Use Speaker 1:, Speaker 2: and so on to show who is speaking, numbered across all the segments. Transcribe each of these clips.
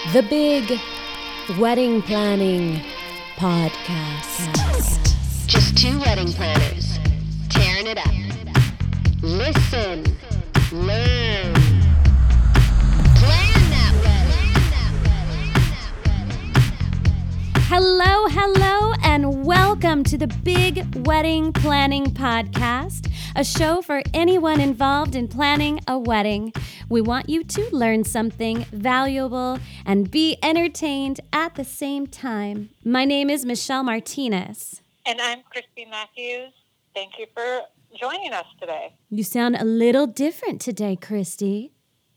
Speaker 1: The Big Wedding Planning Podcast.
Speaker 2: Just two wedding planners tearing it up. Listen, learn, plan that wedding.
Speaker 1: Hello, and welcome to the Big Wedding Planning Podcast, a show for anyone involved in planning a wedding. We want you to learn something valuable and be entertained at the same time. My name is Michelle Martinez.
Speaker 3: And I'm Christy Matthews. Thank you for joining us today.
Speaker 1: You sound a little different today, Christy.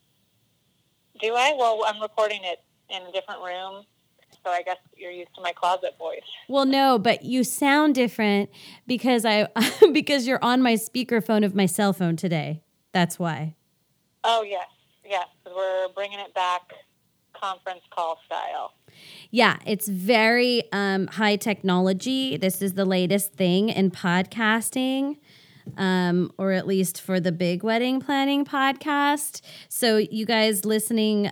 Speaker 3: Do I? Well, I'm recording it in a different room, so I guess you're used to my closet voice.
Speaker 1: Well, no, but you sound different because because you're on my speakerphone of my cell phone today. That's why.
Speaker 3: Oh, yes. We're bringing it back conference call style.
Speaker 1: Yeah, it's very high technology. This is the latest thing in podcasting, or at least for the Big Wedding Planning Podcast. So you guys listening,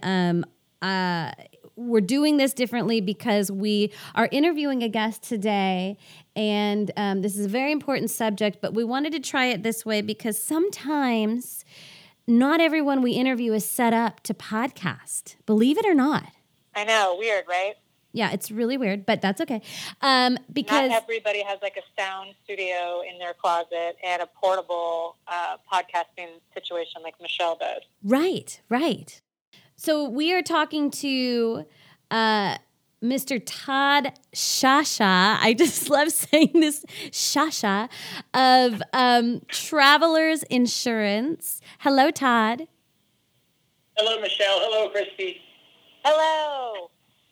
Speaker 1: we're doing this differently because we are interviewing a guest today, and this is a very important subject, but we wanted to try it this way because sometimes not everyone we interview is set up to podcast, believe it or not.
Speaker 3: I know, weird, right?
Speaker 1: Yeah, it's really weird, but that's okay. Because
Speaker 3: not everybody has like a sound studio in their closet and a portable podcasting situation like Michelle does.
Speaker 1: Right. So we are talking to Mr. Todd Shasha. I just love saying this, Shasha, of Travelers Insurance. Hello, Todd.
Speaker 4: Hello, Michelle. Hello, Christy.
Speaker 3: Hello.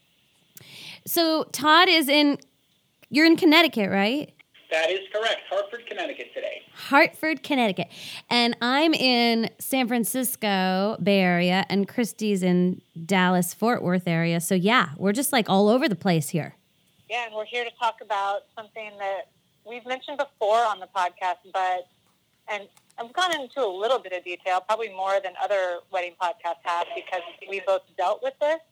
Speaker 1: So Todd you're in Connecticut, right?
Speaker 4: That is correct. Hartford, Connecticut today.
Speaker 1: Hartford, Connecticut. And I'm in San Francisco Bay Area, and Christy's in Dallas, Fort Worth area. So yeah, we're just like all over the place here.
Speaker 3: Yeah, and we're here to talk about something that we've mentioned before on the podcast, and I've gone into a little bit of detail, probably more than other wedding podcasts have, because we both dealt with this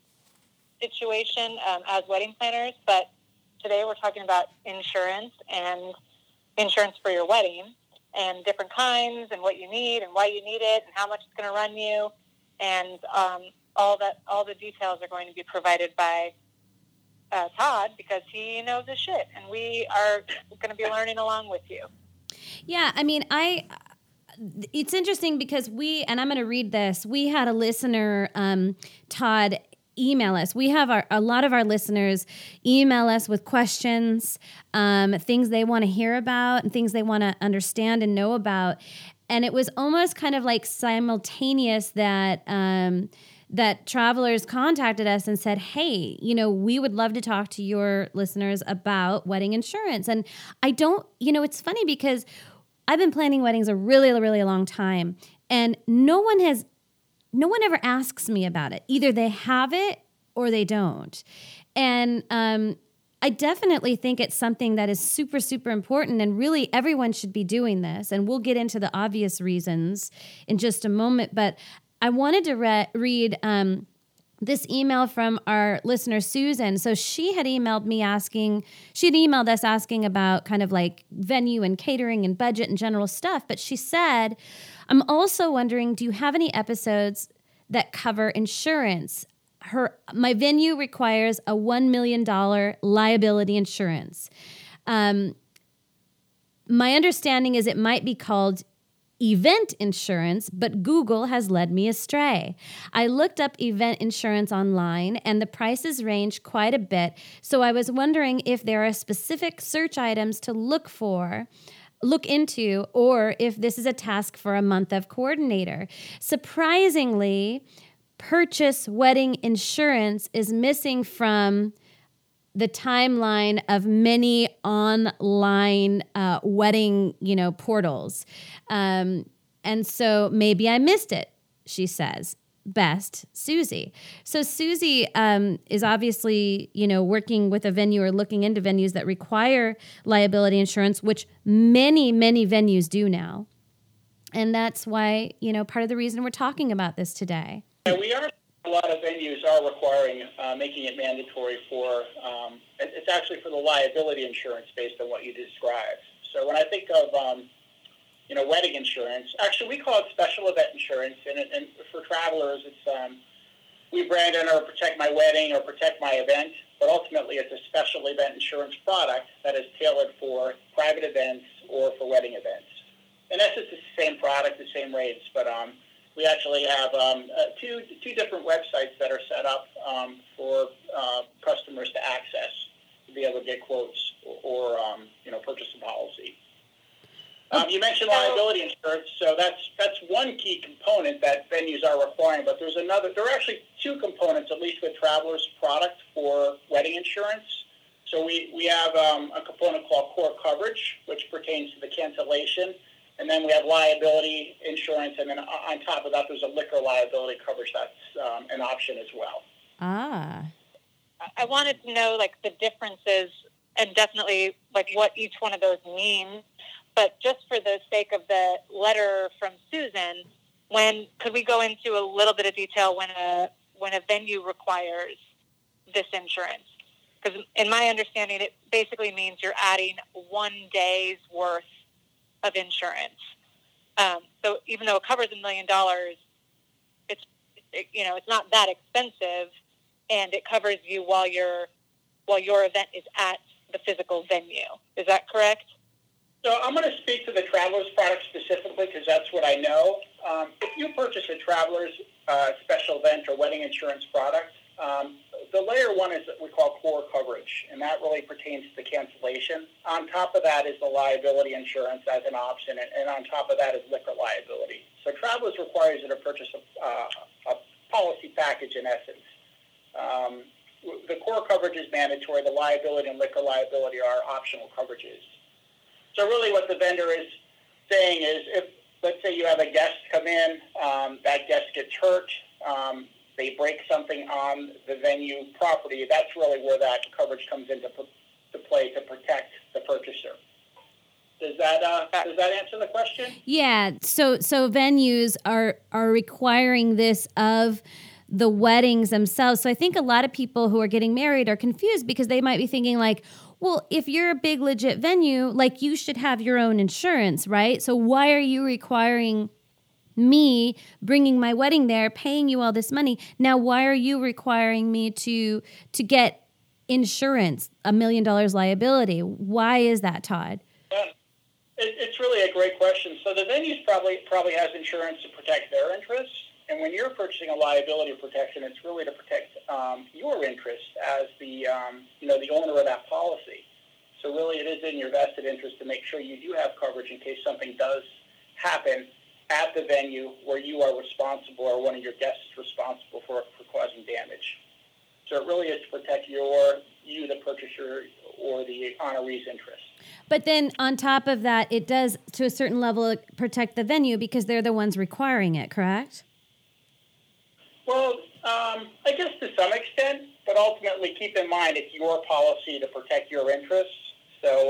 Speaker 3: situation as wedding planners, but today we're talking about insurance and insurance for your wedding and different kinds and what you need and why you need it and how much it's going to run you, and all the details are going to be provided by Todd, because he knows his shit, and we are going to be learning along with you.
Speaker 1: Yeah, I mean, it's interesting because and I'm going to read this. We had a listener, Todd, email us. We have a lot of our listeners email us with questions, things they want to hear about and things they want to understand and know about. And it was almost kind of like simultaneous that travelers contacted us and said, hey, we would love to talk to your listeners about wedding insurance. And it's funny because I've been planning weddings a really, really long time, and no one ever asks me about it. Either they have it or they don't. And I definitely think it's something that is super, super important, and really everyone should be doing this. And we'll get into the obvious reasons in just a moment. But I wanted to read this email from our listener, Susan. So she had emailed us asking about kind of like venue and catering and budget and general stuff. But she said, I'm also wondering, do you have any episodes that cover insurance? My venue requires a $1 million liability insurance. My understanding is it might be called event insurance, but Google has led me astray. I looked up event insurance online, and the prices range quite a bit. So I was wondering if there are specific search items to look into, or if this is a task for a month of coordinator. Surprisingly, purchase wedding insurance is missing from the timeline of many online wedding, portals. And so maybe I missed it, she says. Best, Susie. So Susie is obviously, working with a venue or looking into venues that require liability insurance, which many, many venues do now. And that's why, part of the reason we're talking about this today.
Speaker 4: We are a lot of venues are requiring, making it mandatory for, it's actually for the liability insurance based on what you described. So when I think of, wedding insurance, actually we call it special event insurance, and for travelers, it's, we brand it or Protect My Wedding or Protect My Event, but ultimately it's a special event insurance product that is tailored for private events or for wedding events. In essence, it's the same product, the same rates, but we actually have two different websites that are set up for customers to access to be able to get quotes or purchase a policy. You mentioned liability insurance, so that's one key component that venues are requiring. But there are actually two components, at least with Travelers product for wedding insurance. So we have a component called core coverage, which pertains to the cancellation. And then we have liability insurance, and then on top of that, there's a liquor liability coverage that's an option as well.
Speaker 1: Ah.
Speaker 3: I wanted to know, the differences and definitely, what each one of those means. But just for the sake of the letter from Susan, could we go into a little bit of detail when a venue requires this insurance? Because in my understanding, it basically means you're adding 1 day's worth of insurance. So even though it covers $1 million, it's not that expensive, and it covers you while your event is at the physical venue. Is that correct?
Speaker 4: So I'm going to speak to the Travelers product specifically because that's what I know. If you purchase a Travelers special event or wedding insurance product, the layer one is what we call core coverage, and that really pertains to the cancellation. On top of that is the liability insurance as an option, and on top of that is liquor liability. So Travelers requires you to purchase a policy package in essence. The core coverage is mandatory. The liability and liquor liability are optional coverages. So really what the vendor is saying is if, let's say you have a guest come in, that guest gets hurt, they break something on the venue property, that's really where that coverage comes into play to protect the purchaser. Does that answer the question?
Speaker 1: Yeah. So venues are requiring this of the weddings themselves. So I think a lot of people who are getting married are confused because they might be thinking well, if you're a big legit venue, you should have your own insurance, right? So why are you requiring me bringing my wedding there, paying you all this money? Now, why are you requiring me to get insurance, $1 million liability? Why is that, Todd?
Speaker 4: It's really a great question. So the venues probably has insurance to protect their interests. And when you're purchasing a liability protection, it's really to protect your interest as the owner of that policy. So really, it is in your vested interest to make sure you do have coverage in case something does happen at the venue where you are responsible or one of your guests is responsible for causing damage. So it really is to protect you, the purchaser, or the honoree's interest.
Speaker 1: But then on top of that, it does, to a certain level, protect the venue because they're the ones requiring it, correct?
Speaker 4: Well, I guess to some extent, but ultimately keep in mind it's your policy to protect your interests. So,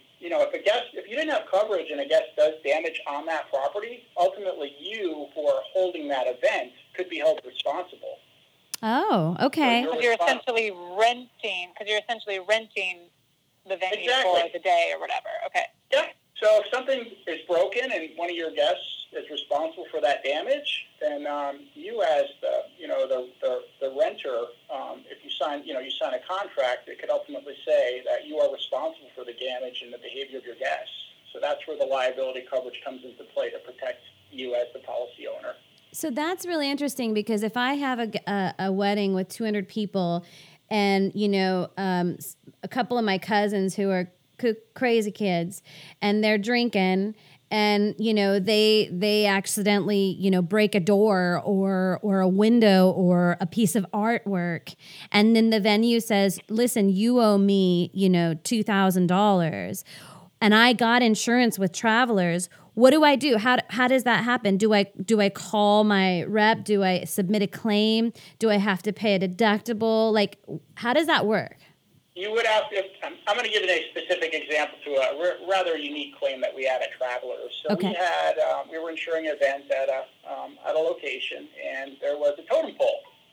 Speaker 4: if you didn't have coverage and a guest does damage on that property, ultimately you who are holding that event could be held responsible.
Speaker 1: Oh, okay.
Speaker 3: Because you're essentially renting the venue
Speaker 4: Exactly.
Speaker 3: for the day or whatever. Okay.
Speaker 4: Yeah. So if something is broken and one of your guests is responsible for that damage, then you as the renter, if you sign a contract, it could ultimately say that you are responsible for the damage and the behavior of your guests. So that's where the liability coverage comes into play to protect you as the policy owner.
Speaker 1: So that's really interesting because if I have a wedding with 200 people and, a couple of my cousins who are crazy kids and they're drinking and, they accidentally, break a door or a window or a piece of artwork. And then the venue says, listen, you owe me, $2,000 and I got insurance with Travelers. What do I do? How does that happen? Do I call my rep? Do I submit a claim? Do I have to pay a deductible? How does that work?
Speaker 4: You would have to. I'm going to give you a specific example to a rather unique claim that we had at Travelers. So
Speaker 1: Okay.
Speaker 4: we were insuring an event at a location, and there was a totem pole.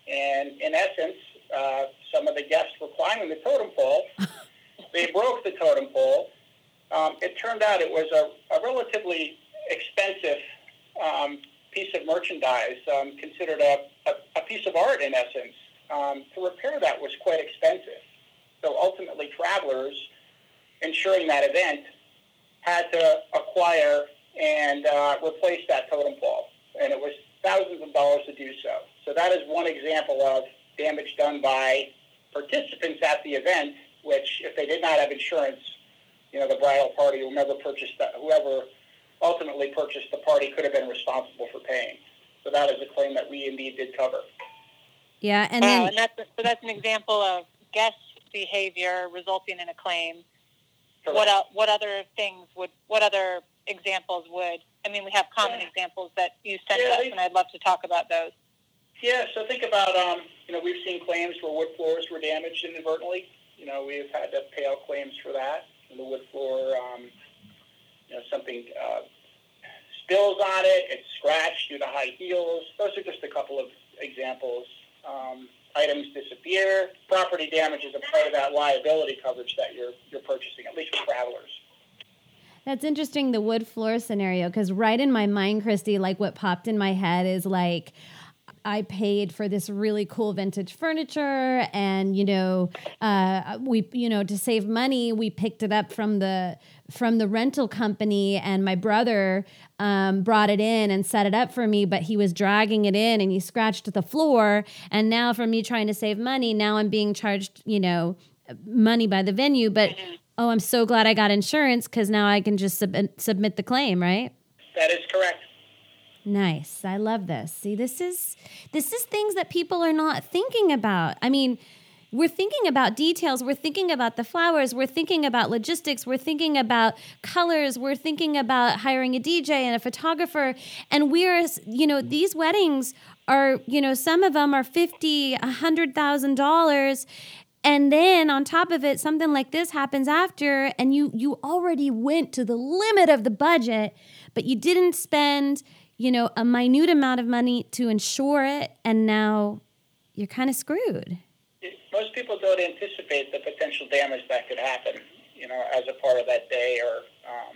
Speaker 4: And in essence, some of the guests were climbing the totem pole. They broke the totem pole. It turned out it was a relatively expensive piece of merchandise, considered a piece of art in essence. To repair that was quite expensive. So ultimately, travelers ensuring that event had to acquire and replace that totem pole. And it was thousands of dollars to do so. So that is one example of damage done by participants at the event, which if they did not have insurance, the bridal party, whoever ultimately purchased the party could have been responsible for paying. So that is a claim that we indeed did cover.
Speaker 1: Yeah, and
Speaker 3: that's an example of guest behavior resulting in a claim.
Speaker 4: Correct.
Speaker 3: What other examples would? I mean, we have common examples that you sent us, and I'd love to talk about those.
Speaker 4: Yeah, so think about, we've seen claims where wood floors were damaged inadvertently. We've had to pay out claims for that. And the wood floor, something spills on it, it's scratched due to high heels. Those are just a couple of examples. Items disappear. Property damage is a part of that liability coverage that you're purchasing, at least for travelers.
Speaker 1: That's interesting, the wood floor scenario, because right in my mind, Christy, like what popped in my head is like, I paid for this really cool vintage furniture, and we to save money, we picked it up from the rental company, and my brother brought it in and set it up for me, but he was dragging it in and he scratched the floor, and now for me trying to save money, now I'm being charged money by the venue, but I'm so glad I got insurance, because now I can just submit the claim, right?
Speaker 4: That is correct.
Speaker 1: Nice. I love this. See, this is things that people are not thinking about. I mean, we're thinking about details. We're thinking about the flowers. We're thinking about logistics. We're thinking about colors. We're thinking about hiring a DJ and a photographer. And these weddings are, some of them are $50,000, $100,000. And then on top of it, something like this happens after, and you already went to the limit of the budget, but you didn't spend a minute amount of money to insure it, and now you're kind of screwed.
Speaker 4: Most people don't anticipate the potential damage that could happen, as a part of that day, or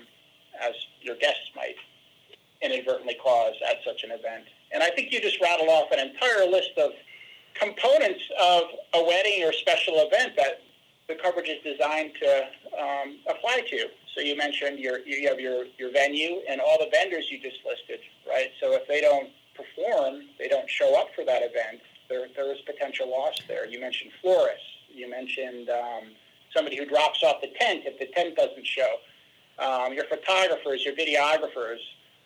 Speaker 4: as your guests might inadvertently cause at such an event. And I think you just rattled off an entire list of components of a wedding or special event that the coverage is designed to apply to. So you mentioned you have your venue and all the vendors you just listed, right? So if they don't perform, they don't show up for that event, there is potential loss there. You mentioned florists. You mentioned somebody who drops off the tent if the tent doesn't show. Your photographers, your videographers.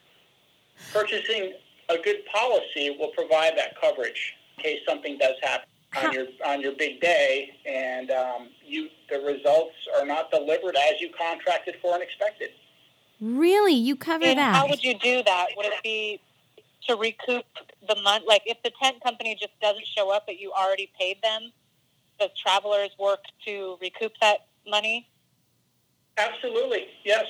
Speaker 4: Purchasing a good policy will provide that coverage in case something does happen on your big day, and the results are not delivered as you contracted for and expected.
Speaker 1: Really? You cover that?
Speaker 3: How would you do that? Would it be to recoup the money? Like if the tent company just doesn't show up but you already paid them, does travelers work to recoup that money?
Speaker 4: Absolutely, yes.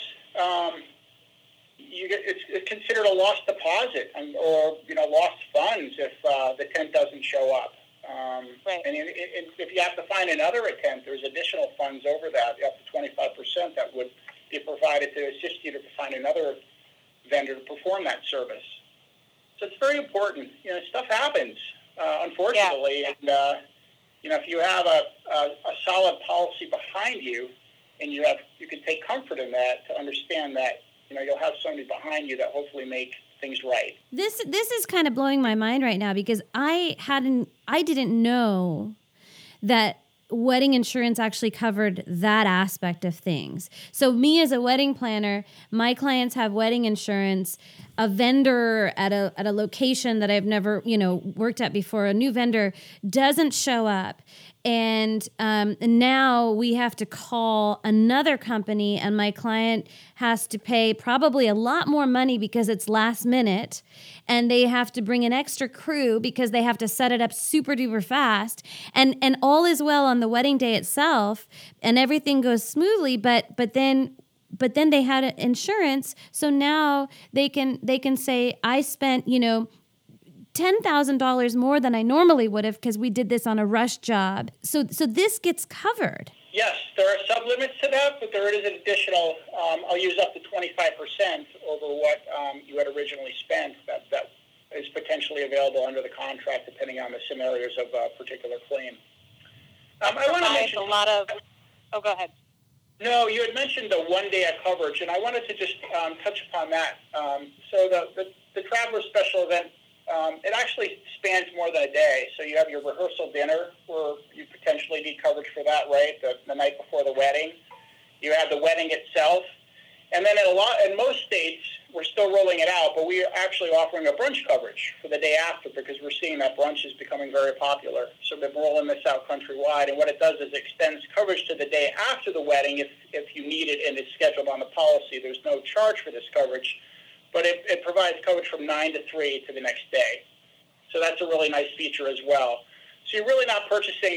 Speaker 4: It's considered a lost deposit or lost funds if the tent doesn't show up.
Speaker 3: Right.
Speaker 4: And if you have to find another tent, there's additional funds over that, up to 25%, that would be provided to assist you to find another vendor to perform that service. So it's very important. Stuff happens, unfortunately. Yeah. And if you have a solid policy behind you, and you can take comfort in that, to understand that you'll have somebody behind you that hopefully make things right.
Speaker 1: This is kind of blowing my mind right now, because I didn't know that wedding insurance actually covered that aspect of things. So me as a wedding planner, my clients have wedding insurance. A vendor at a location that I've never worked at before, a new vendor doesn't show up. And now we have to call another company, and my client has to pay probably a lot more money because it's last minute, and they have to bring an extra crew because they have to set it up super duper fast. And all is well on the wedding day itself, and everything goes smoothly. But then they had insurance, so now they can say, I spent $10,000 more than I normally would have because we did this on a rush job. So this gets covered.
Speaker 4: Yes, there are sublimits to that, but there is an additional, I'll use up to 25% over what you had originally spent that is potentially available under the contract depending on the scenarios of a particular claim. I want to mention
Speaker 3: a lot of, oh, go ahead.
Speaker 4: No, you had mentioned the 1 day of coverage, and I wanted to just touch upon that. So the Traveler Special Event, it actually spans more than a day. So you have your rehearsal dinner where you potentially need coverage for that, right? The night before the wedding. You have the wedding itself. And then in most states, we're still rolling it out, but we are actually offering a brunch coverage for the day after because we're seeing that brunch is becoming very popular. So we're rolling this out countrywide. And what it does is extends coverage to the day after the wedding if you need it and it's scheduled on the policy. There's no charge for this coverage, but it provides coverage from 9 to 3 to the next day. So that's a really nice feature as well. So you're really not purchasing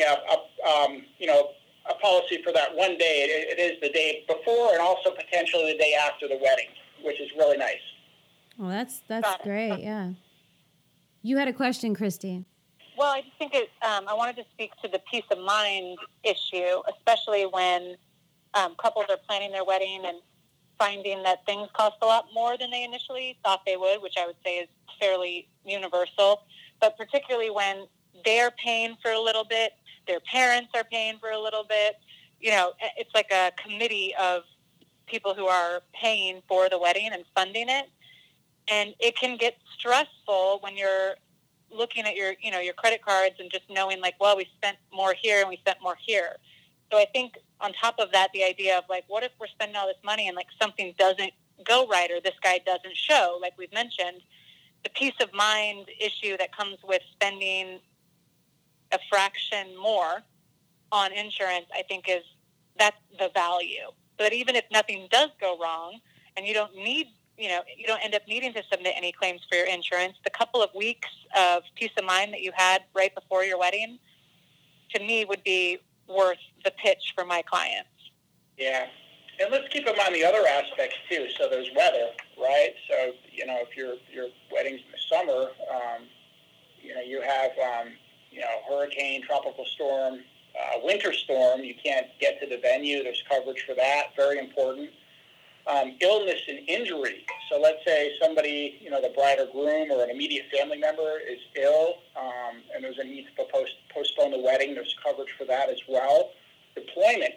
Speaker 4: a policy for that 1 day. It is the day before and also potentially the day after the wedding, which is really nice.
Speaker 1: Well, that's great, yeah. You had a question, Christy.
Speaker 3: Well, I just think I wanted to speak to the peace of mind issue, especially when couples are planning their wedding and finding that things cost a lot more than they initially thought they would, which I would say is fairly universal, but particularly when they're paying for a little bit, their parents are paying for a little bit. You know, it's like a committee of people who are paying for the wedding and funding it. And it can get stressful when you're looking at your credit cards and just knowing like, well, we spent more here and we spent more here. So I think on top of that, the idea of like, what if we're spending all this money and like something doesn't go right or this guy doesn't show, like we've mentioned, the peace of mind issue that comes with spending a fraction more on insurance, I think that's the value. So that even if nothing does go wrong and you don't end up needing to submit any claims for your insurance, the couple of weeks of peace of mind that you had right before your wedding, to me, would be worth the pitch for my clients.
Speaker 4: Yeah. And let's keep in mind the other aspects, too. So there's weather, right? So, if your wedding's in the summer, you have, hurricane, tropical storm, winter storm. You can't get to the venue. There's coverage for that. Very important. Illness and injury. So let's say somebody, the bride or groom or an immediate family member is ill, and there's a need to postpone the wedding. There's coverage for that as well. Deployment.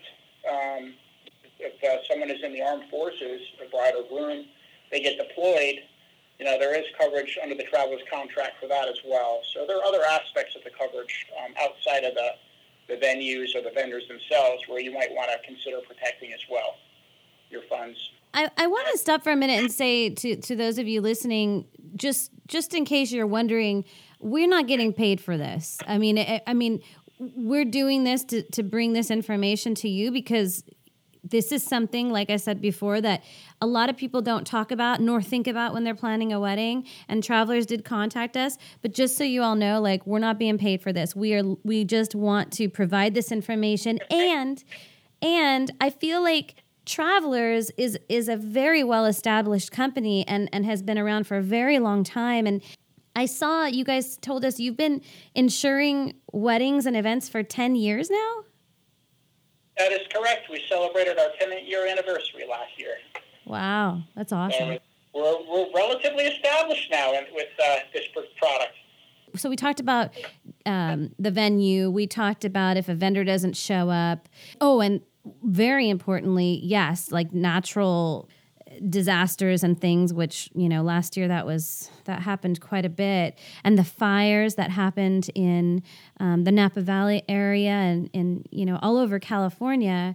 Speaker 4: If someone is in the armed forces, the bride or groom, they get deployed, there is coverage under the traveler's contract for that as well. So there are other aspects of the coverage outside of the venues or the vendors themselves where you might want to consider protecting as well your funds.
Speaker 1: I want to stop for a minute and say to those of you listening, just in case you're wondering, we're not getting paid for this. I mean, we're doing this to bring this information to you because this is something, like I said before, that a lot of people don't talk about nor think about when they're planning a wedding. And Travelers did contact us, but just so you all know, like, we're not being paid for this. We just want to provide this information, and I feel like Travelers is a very well-established company and has been around for a very long time. And I saw you guys told us you've been insuring weddings and events for 10 years now?
Speaker 4: That is correct. We celebrated our 10th-year anniversary last year.
Speaker 1: Wow, that's awesome.
Speaker 4: And we're relatively established now with this product.
Speaker 1: So we talked about the venue. We talked about if a vendor doesn't show up. Oh, and very importantly, yes, like natural disasters and things, which, last year that happened quite a bit. And the fires that happened in the Napa Valley area and all over California,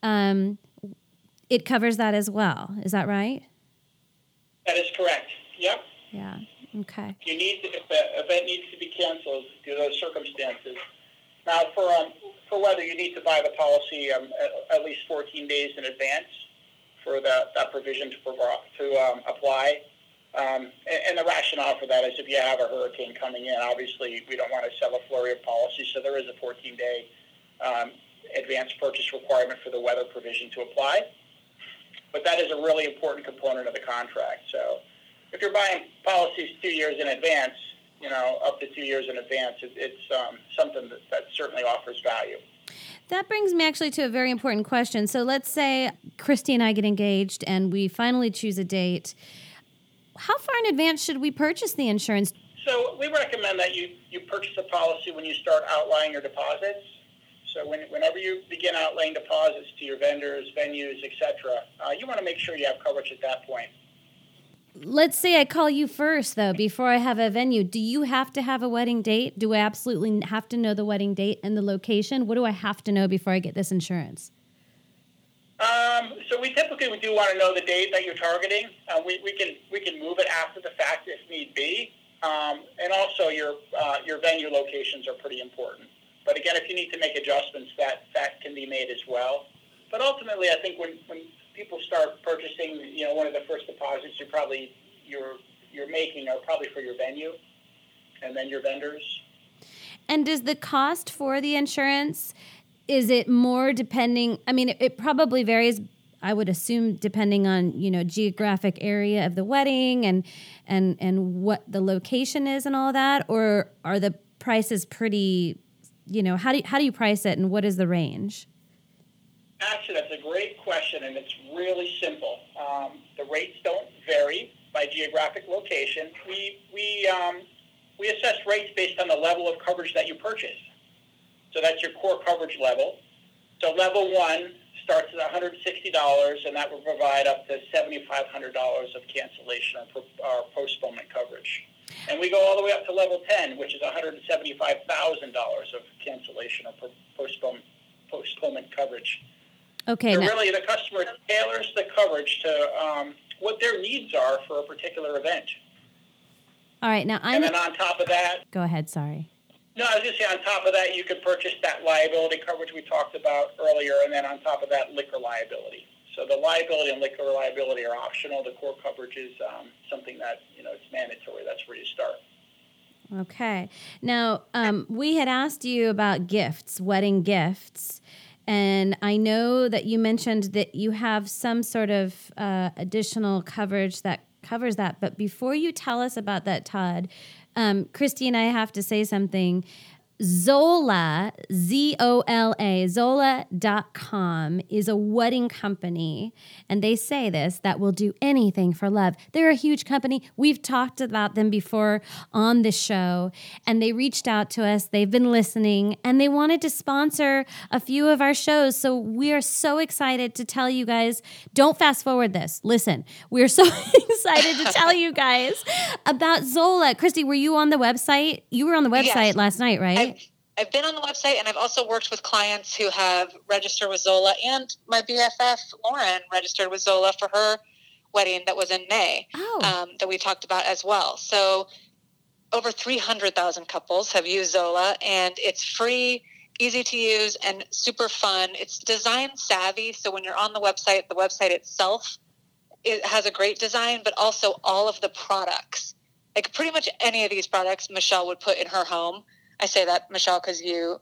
Speaker 1: it covers that as well. Is that right?
Speaker 4: That is correct. Yep.
Speaker 1: Yeah. Okay.
Speaker 4: If the event needs to be canceled due to those circumstances. Now, for weather, you need to buy the policy at least 14 days in advance for that provision to apply. And the rationale for that is if you have a hurricane coming in, obviously we don't want to sell a flurry of policies, so there is a 14-day advance purchase requirement for the weather provision to apply. But that is a really important component of the contract. So if you're buying policies 2 years in advance, up to 2 years in advance, it's something that certainly offers value.
Speaker 1: That brings me actually to a very important question. So let's say Christy and I get engaged and we finally choose a date. How far in advance should we purchase the insurance?
Speaker 4: So we recommend that you purchase a policy when you start outlaying your deposits. So whenever you begin outlaying deposits to your vendors, venues, etc., you want to make sure you have coverage at that point.
Speaker 1: Let's say I call you first, though, before I have a venue. Do you have to have a wedding date? Do I absolutely have to know the wedding date and the location? What do I have to know before I get this insurance?
Speaker 4: So we typically do want to know the date that you're targeting. We can move it after the fact if need be, and also your venue locations are pretty important. But again, if you need to make adjustments, that can be made as well. But ultimately, I think when people start purchasing, one of the first deposits you're making are probably for your venue, and then your vendors.
Speaker 1: And does the cost for the insurance, is it more depending? I mean, it probably varies, I would assume, depending on geographic area of the wedding and what the location is and all that, or are the prices pretty? How do you price it, and what is the range?
Speaker 4: Actually, that's a great question, and it's really simple. The rates don't vary by geographic location. We assess rates based on the level of coverage that you purchase. So that's your core coverage level. So level 1 starts at $160, and that will provide up to $7,500 of cancellation or postponement coverage. And we go all the way up to level 10, which is $175,000 of cancellation or postponement coverage.
Speaker 1: Okay.
Speaker 4: So really, the customer tailors the coverage to what their needs are for a particular event.
Speaker 1: All right. Now,
Speaker 4: and then on top of that...
Speaker 1: Go ahead. Sorry.
Speaker 4: No, I was going to say, on top of that, you could purchase that liability coverage we talked about earlier, and then on top of that, liquor liability. So the liability and liquor liability are optional. The core coverage is something that, it's mandatory. That's where you start.
Speaker 1: Okay. Now, we had asked you about gifts, wedding gifts, and I know that you mentioned that you have some sort of additional coverage that covers that. But before you tell us about that, Todd, Christy and I have to say something. Zola, Z-O-L-A, Zola.com is a wedding company, and they say this, that will do anything for love. They're a huge company. We've talked about them before on this show, and they reached out to us. They've been listening, and they wanted to sponsor a few of our shows, so we are so excited to tell you guys. Don't fast forward this. Listen, we're so excited to tell you guys about Zola. Christy, were you on the website? You were on the website last night, right?
Speaker 5: I've been on the website, and I've also worked with clients who have registered with Zola, and my BFF, Lauren, registered with Zola for her wedding that was in May, that we talked about as well. So over 300,000 couples have used Zola, and it's free, easy to use, and super fun. It's design savvy, so when you're on the website itself, it has a great design, but also all of the products. Like pretty much any of these products Michelle would put in her home. I say that, Michelle, because you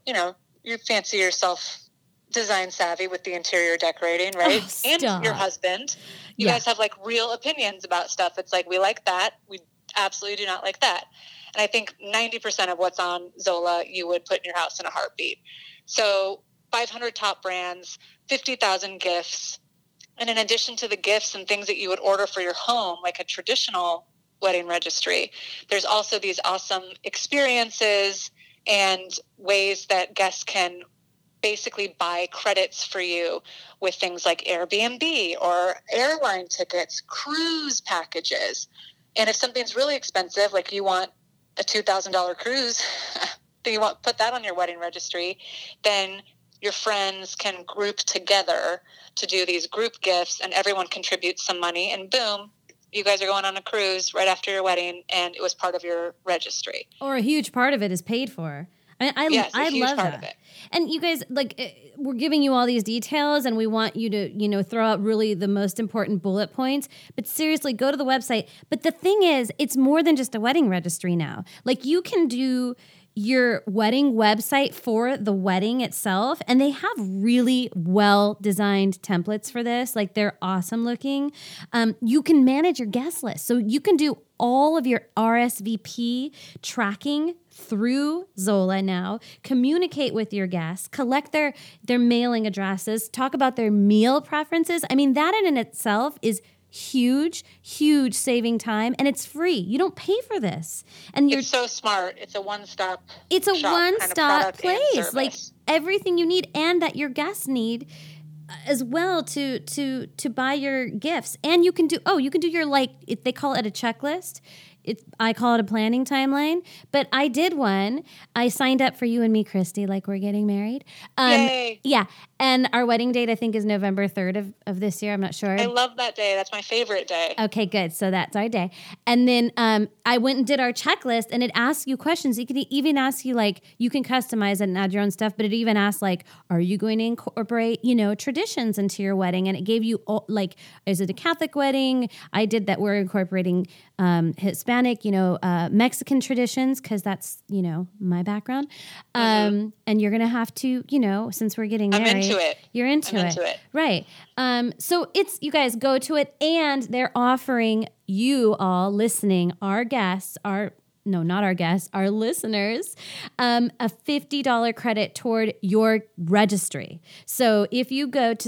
Speaker 5: fancy yourself design savvy with the interior decorating, right?
Speaker 1: Oh,
Speaker 5: and your husband. You guys have like real opinions about stuff. It's like, we like that. We absolutely do not like that. And I think 90% of what's on Zola, you would put in your house in a heartbeat. So 500 top brands, 50,000 gifts. And in addition to the gifts and things that you would order for your home, like a traditional wedding registry, there's also these awesome experiences and ways that guests can basically buy credits for you with things like Airbnb or airline tickets, cruise packages. And if something's really expensive, like you want a $2,000 cruise, then you want put that on your wedding registry, then your friends can group together to do these group gifts, and everyone contributes some money, and boom, you guys are going on a cruise right after your wedding, and it was part of your registry.
Speaker 1: Or a huge part of it is paid for. I love that. And you guys, we're giving you all these details, and we want you to, throw out really the most important bullet points. But seriously, go to the website. But the thing is, it's more than just a wedding registry now. Like, you can do your wedding website for the wedding itself, and they have really well designed templates for this. Like, they're awesome looking. You can manage your guest list. So you can do all of your RSVP tracking through Zola now, communicate with your guests, collect their mailing addresses, talk about their meal preferences. I mean, that in itself is huge saving time, and it's free. You don't pay for this. And
Speaker 5: it's so smart. It's a one-stop
Speaker 1: It's a
Speaker 5: shop
Speaker 1: one-stop
Speaker 5: kind of
Speaker 1: place. Like, everything you need and that your guests need as well to buy your gifts. And you can do your, like, they call it a checklist. I call it a planning timeline, but I did one. I signed up for you and me, Christy, like we're getting married.
Speaker 5: Yay.
Speaker 1: Yeah. And our wedding date, I think, is November 3rd of this year. I'm not sure.
Speaker 5: I love that day. That's my favorite day.
Speaker 1: Okay, good. So that's our day. And then I went and did our checklist, and it asks you questions. It can even ask you, like, you can customize it and add your own stuff, but it even asks, like, are you going to incorporate, traditions into your wedding? And it gave you, like, is it a Catholic wedding? I did that. We're incorporating Hispanic, Mexican traditions, because that's, my background. And you're going to have to, since we're getting married.
Speaker 5: I'm into it.
Speaker 1: You're into it. Right. So you guys go to it, and they're offering you all listening, our listeners, a $50 credit toward your registry. So if you go to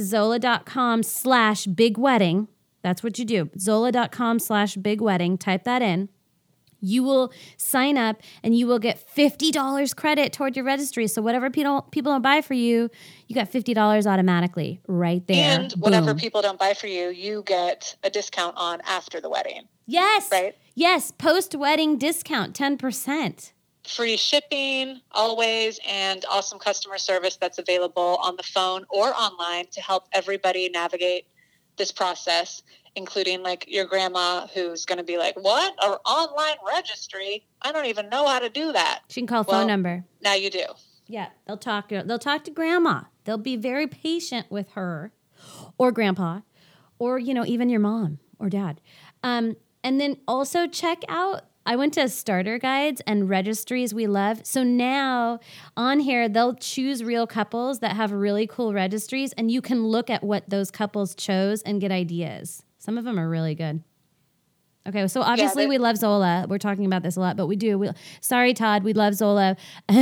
Speaker 1: zola.com/bigwedding, that's what you do. Zola.com/bigwedding, type that in. You will sign up, and you will get $50 credit toward your registry. So whatever people don't buy for you, you got $50 automatically right there.
Speaker 5: And whatever people don't buy for you, you get a discount on after the wedding.
Speaker 1: Yes.
Speaker 5: Right?
Speaker 1: Yes. Post-wedding discount, 10%.
Speaker 5: Free shipping always, and awesome customer service that's available on the phone or online to help everybody navigate this process, including, like, your grandma, who's going to be like, what? An online registry? I don't even know how to do that.
Speaker 1: She can call phone number.
Speaker 5: Now you do.
Speaker 1: Yeah, they'll talk to grandma. They'll be very patient with her or grandpa or, even your mom or dad. And then also check out, I went to Starter Guides and Registries We Love. So now on here, they'll choose real couples that have really cool registries, and you can look at what those couples chose and get ideas. Some of them are really good. Okay, so obviously we love Zola. We're talking about this a lot, but we do. Sorry, Todd, we love Zola.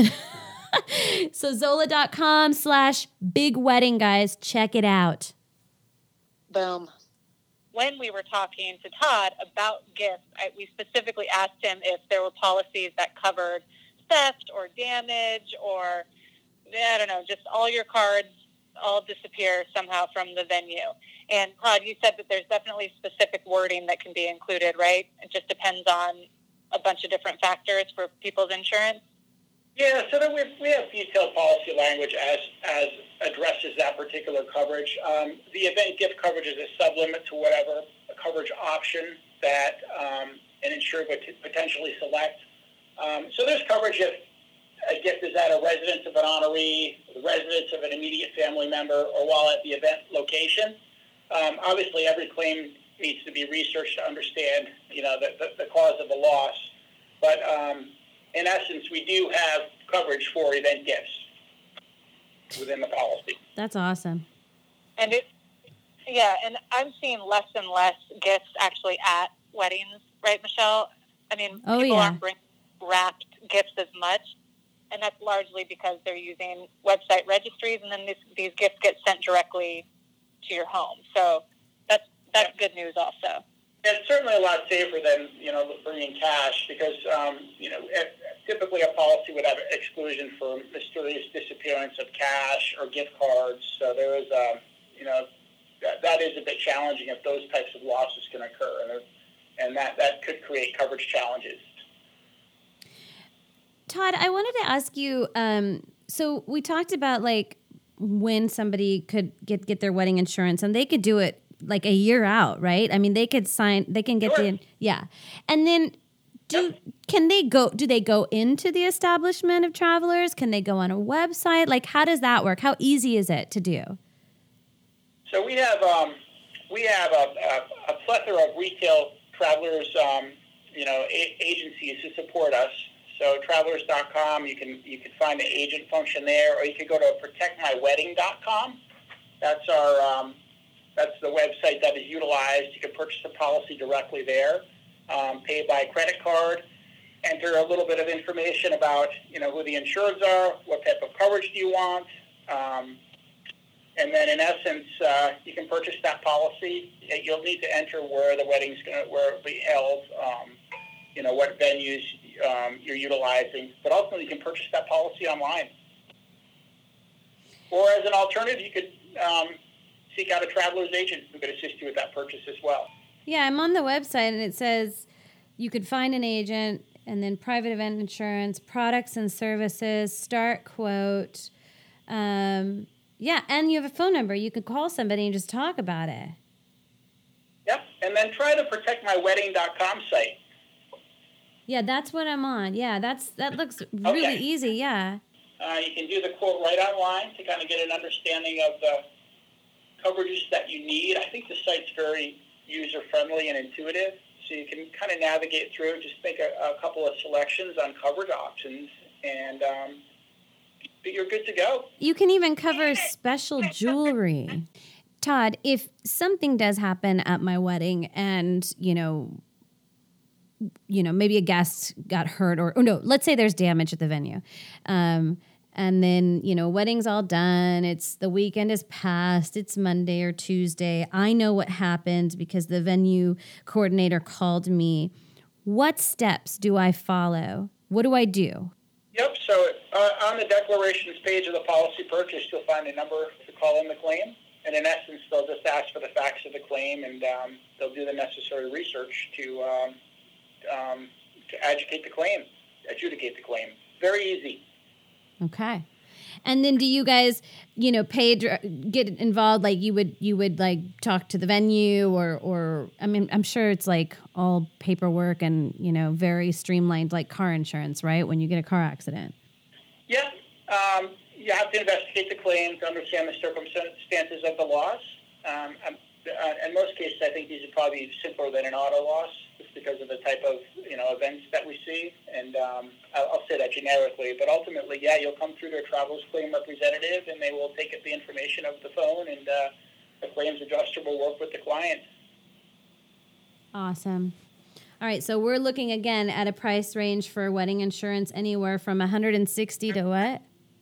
Speaker 1: So Zola.com/bigwedding, guys. Check it out.
Speaker 5: Boom.
Speaker 3: When we were talking to Todd about gifts, we specifically asked him if there were policies that covered theft or damage or, I don't know, just all your cards all disappear somehow from the venue. And Todd, you said that there's definitely specific wording that can be included, right? It just depends on a bunch of different factors for people's insurance.
Speaker 4: Yeah, so then we have detailed policy language as addresses that particular coverage. The event gift coverage is a sublimit to whatever coverage option that an insured would potentially select. So there's coverage if a gift is at a residence of an honoree, the residence of an immediate family member, or while at the event location. Obviously, every claim needs to be researched to understand, the cause of the loss. But in essence, we do have coverage for event gifts within the policy.
Speaker 1: That's awesome.
Speaker 3: And and I'm seeing less and less gifts actually at weddings, right, Michelle? I mean, people aren't bringing wrapped gifts as much, and that's largely because they're using website registries, and then these gifts get sent directly to your home. So that's good news also.
Speaker 4: It's certainly a lot safer than, bringing cash because, typically a policy would have exclusion for mysterious disappearance of cash or gift cards. So there is, that is a bit challenging if those types of losses can occur. And that could create coverage challenges.
Speaker 1: Todd, I wanted to ask you, so we talked about, like, when somebody could get their wedding insurance, and they could do it like a year out, right? I mean, they can get
Speaker 4: Sure.
Speaker 1: And then do they go into the establishment of travelers? Can they go on a website? Like, how does that work? How easy is it to do?
Speaker 4: So we have a plethora of retail travelers, agencies who support us. So travelers.com, you can find the agent function there, or you could go to protectmywedding.com. That's that's the website that is utilized. You can purchase a policy directly there, pay by credit card, enter a little bit of information about who the insureds are, what type of coverage do you want, and then in essence you can purchase that policy. You'll need to enter where the wedding's where it'll be held, what venues you're utilizing, but ultimately you can purchase that policy online. Or as an alternative, you could seek out a traveler's agent who could assist you with that purchase as well.
Speaker 1: Yeah, I'm on the website and it says you could find an agent, and then private event insurance, products and services, start quote. And you have a phone number. You could call somebody and just talk about it.
Speaker 4: Yep, and then try the protectmywedding.com site.
Speaker 1: Yeah, that's what I'm on. Yeah, that looks really easy, yeah.
Speaker 4: You can do the quote right online to kind of get an understanding of the coverages that you need. I think the site's very user-friendly and intuitive, so you can kind of navigate through, just make a couple of selections on coverage options, and you're good to go.
Speaker 1: You can even cover special jewelry. Todd, if something does happen at my wedding and, maybe a guest got hurt or no, let's say there's damage at the venue. And then, wedding's all done. It's the weekend is past. It's Monday or Tuesday. I know what happened because the venue coordinator called me. What steps do I follow? What do I do?
Speaker 4: Yep. So on the declarations page of the policy purchase, you'll find a number to call in the claim. And in essence, they'll just ask for the facts of the claim, and they'll do the necessary research to adjudicate the claim. Very easy.
Speaker 1: Okay. And then do you guys, get involved? Like you would like talk to the venue or I mean, I'm sure it's like all paperwork and, very streamlined like car insurance, right? When you get a car accident.
Speaker 4: Yeah. You have to investigate the claim to understand the circumstances of the loss. In most cases, I think these are probably simpler than an auto loss, just because of the type of events that we see. And I'll say that generically, but ultimately, you'll come through to a traveler's claim representative, and they will take the information of the phone, and the claims adjuster will work with the client.
Speaker 1: Awesome. All right, so we're looking again at a price range for wedding insurance anywhere from $160 to what?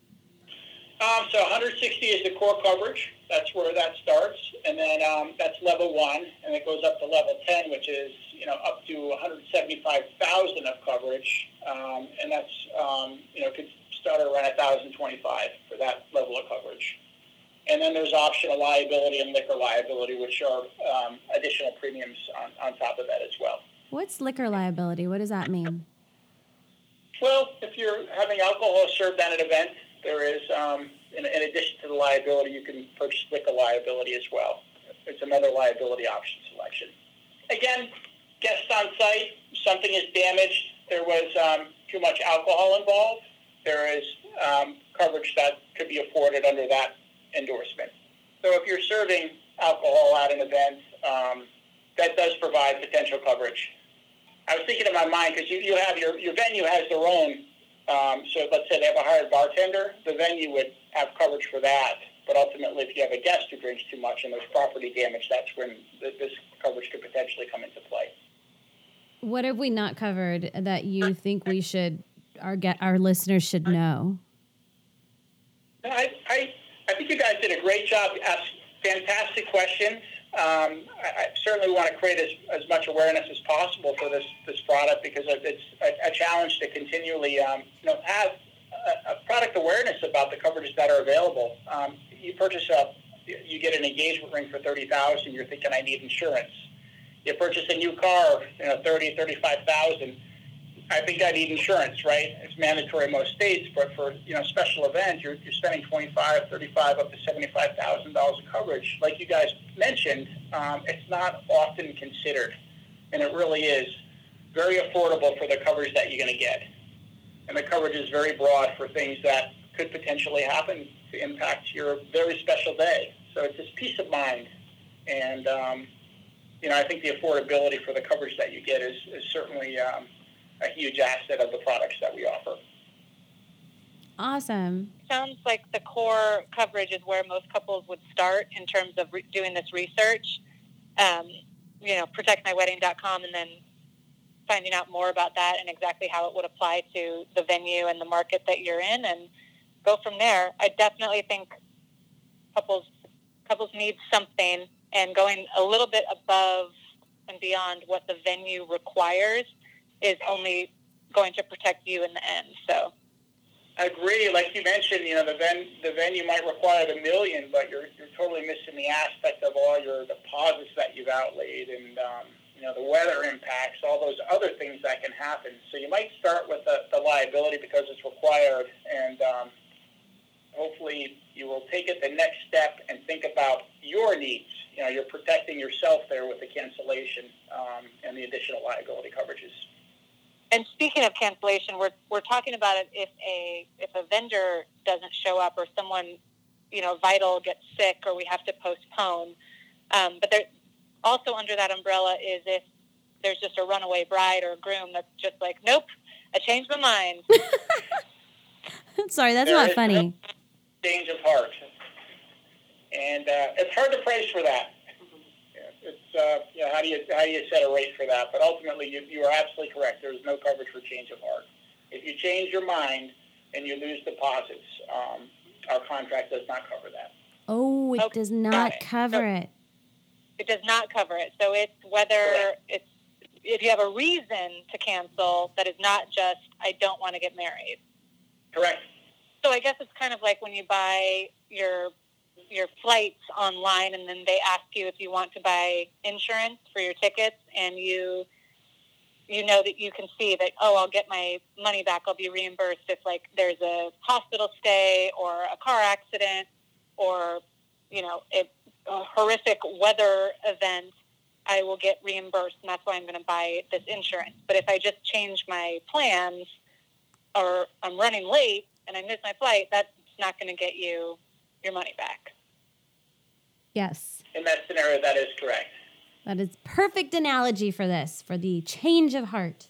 Speaker 4: So 160 is the core coverage. That's where that starts, and then that's level 1, and it goes up to level 10, which is up to 175,000 of coverage, and that's could start at around 1,025 for that level of coverage. And then there's optional liability and liquor liability, which are additional premiums on top of that as well.
Speaker 1: What's liquor liability? What does that mean?
Speaker 4: Well, if you're having alcohol served at an event, there is, in addition to the liability, you can purchase liquor liability as well. It's another liability option selection. Again, guests on site, something is damaged, there was too much alcohol involved, there is coverage that could be afforded under that endorsement. So if you're serving alcohol at an event, that does provide potential coverage. I was thinking in my mind, because you have your venue has their own, so let's say they have a hired bartender, the venue would have coverage for that. But ultimately, if you have a guest who drinks too much and there's property damage, that's when this coverage could potentially come into play.
Speaker 1: What have we not covered that you think we should, our listeners should know?
Speaker 4: I think you guys did a great job. Asked fantastic questions. I certainly want to create as much awareness as possible for this product, because it's a challenge to continually have a product awareness about the coverages that are available. You purchase you get an engagement ring for $30,000. You're thinking, I need insurance. You purchase a new car, $35,000. I think I need insurance, right? It's mandatory in most states, but for special events, you're spending $25,000, $35,000, up to $75,000 of coverage. Like you guys mentioned, it's not often considered, and it really is very affordable for the coverage that you're going to get. And the coverage is very broad for things that could potentially happen to impact your very special day. So it's just peace of mind, and I think the affordability for the coverage that you get is certainly a a huge asset of the products that we offer.
Speaker 1: Awesome.
Speaker 3: Sounds like the core coverage is where most couples would start in terms of doing this research. Protectmywedding.com, and then finding out more about that and exactly how it would apply to the venue and the market that you're in, and go from there. I definitely think couples need something, and going a little bit above and beyond what the venue requires is only going to protect you in the end. So
Speaker 4: I agree. Like you mentioned, the venue might require $1 million, but you're totally missing the aspect of all your deposits that you've outlaid, and the weather impacts, all those other things that can happen. So you might start with the liability because it's required, and hopefully you will take it the next step and think about your needs. You're protecting yourself there with the cancellation and the additional liability coverages.
Speaker 3: And speaking of cancellation, we're talking about it if a vendor doesn't show up, or someone vital gets sick, or we have to postpone. But there also under that umbrella is if there's just a runaway bride or groom that's just like, nope, I changed my mind.
Speaker 1: Sorry, that's not funny.
Speaker 4: No change of heart, and it's hard to price for that. It's how do you set a rate for that? But ultimately, you are absolutely correct. There is no coverage for change of heart. If you change your mind and you lose deposits, our contract does not cover that.
Speaker 1: Oh, it does not cover it.
Speaker 3: It does not cover it. So it's whether it's if you have a reason to cancel that is not just I don't want to get married.
Speaker 4: Correct.
Speaker 3: So I guess it's kind of like when you buy your flights online, and then they ask you if you want to buy insurance for your tickets, and you know that you can see that, I'll get my money back, I'll be reimbursed if there's a hospital stay or a car accident or a horrific weather event, I will get reimbursed, and that's why I'm going to buy this insurance. But if I just change my plans, or I'm running late and I miss my flight, that's not going to get you your money back.
Speaker 1: Yes.
Speaker 4: In that scenario, that is correct.
Speaker 1: That is perfect analogy for this, for the change of heart.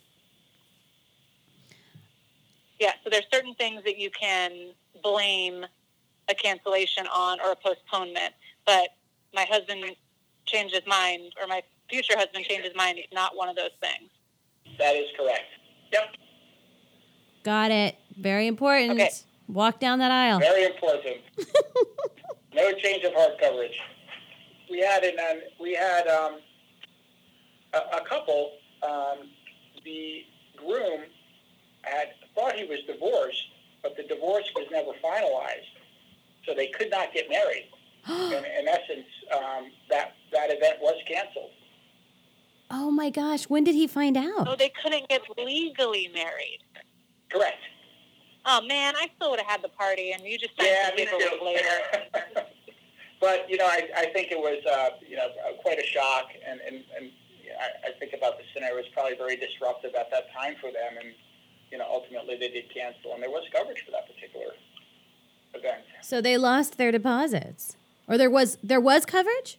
Speaker 3: Yeah, so there's certain things that you can blame a cancellation on or a postponement, but my husband changed his mind, or my future husband changed his mind, is not one of those things.
Speaker 4: That is correct. Yep.
Speaker 1: Got it. Very important.
Speaker 3: Okay.
Speaker 1: Walk down that aisle.
Speaker 4: Very important. No change of heart coverage. We had a couple. The groom had thought he was divorced, but the divorce was never finalized, so they could not get married. In essence, that event was canceled.
Speaker 1: Oh my gosh! When did he find out?
Speaker 3: Oh, they couldn't get legally married.
Speaker 4: Correct.
Speaker 3: Oh man, I still would have had the party, and you just signed some paperwork later.
Speaker 4: But I think it was quite a shock, and I think about the scenario was probably very disruptive at that time for them, and ultimately they did cancel, and there was coverage for that particular event.
Speaker 1: So they lost their deposits, or there was coverage?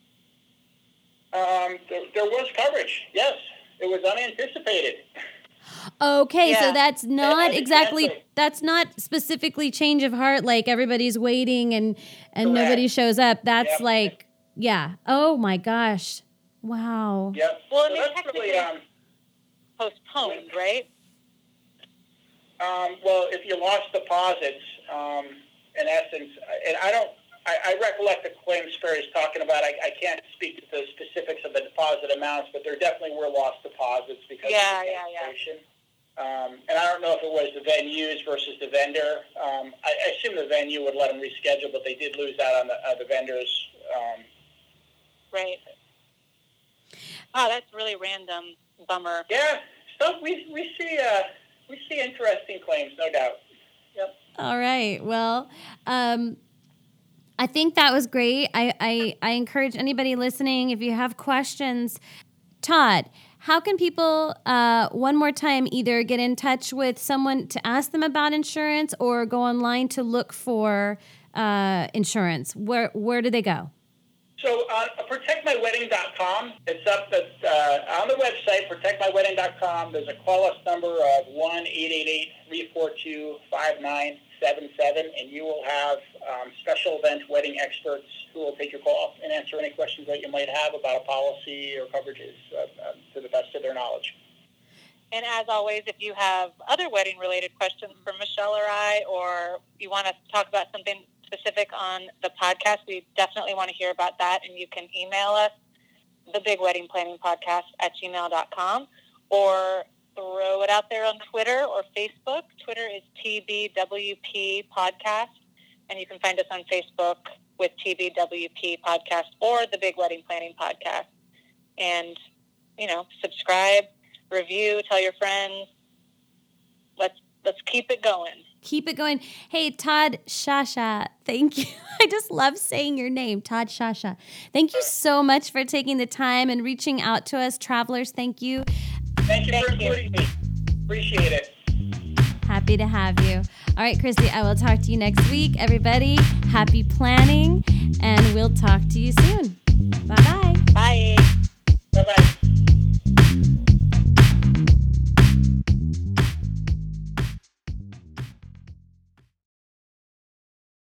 Speaker 4: There was coverage. Yes, it was unanticipated.
Speaker 1: Okay,
Speaker 3: Yeah.
Speaker 1: So that's not that's not specifically change of heart, like everybody's waiting and nobody shows up. That's oh my gosh. Wow.
Speaker 4: Yep.
Speaker 3: Well, I
Speaker 4: So
Speaker 3: mean,
Speaker 4: that's
Speaker 3: technically
Speaker 4: really,
Speaker 3: postponed, right?
Speaker 4: well, if you lost deposits, in essence, and I recollect the claims Ferry's talking about. I can't speak to the specifics of the deposit amounts, but there definitely were lost deposits because of the cancellation. And I don't know if it was the venues versus the vendor. I assume the venue would let them reschedule, but they did lose out on the vendors.
Speaker 3: Right. Oh, that's really random. Bummer.
Speaker 4: Yeah, stuff we see interesting claims, no doubt. Yep.
Speaker 1: All right. Well, I think that was great. I encourage anybody listening, if you have questions, Todd, how can people, one more time, either get in touch with someone to ask them about insurance or go online to look for insurance? Where do they go?
Speaker 4: So protectmywedding.com, it's up on the website, protectmywedding.com. There's a call-us number of 1-888-342-5977, and you will have special event wedding experts who will take your call and answer any questions that you might have about a policy or coverages to the best of their knowledge.
Speaker 3: And as always, if you have other wedding-related questions for Michelle or I, or you want us to talk about something specific on the podcast, we definitely want to hear about that, and you can email us, thebigweddingplanningpodcast@gmail.com, or throw it out there on Twitter or Facebook. Twitter is TBWP Podcast, and you can find us on Facebook with TBWP Podcast or the Big Wedding Planning Podcast. And, subscribe, review, tell your friends. Let's keep it going.
Speaker 1: Keep it going. Hey, Todd Shasha, thank you. I just love saying your name, Todd Shasha. Thank you so much for taking the time and reaching out to us. Travelers, thank you.
Speaker 4: Thank you for including me. Appreciate it.
Speaker 1: Happy to have you. All right, Christy, I will talk to you next week. Everybody, happy planning, and we'll talk to you soon. Bye-bye.
Speaker 3: Bye.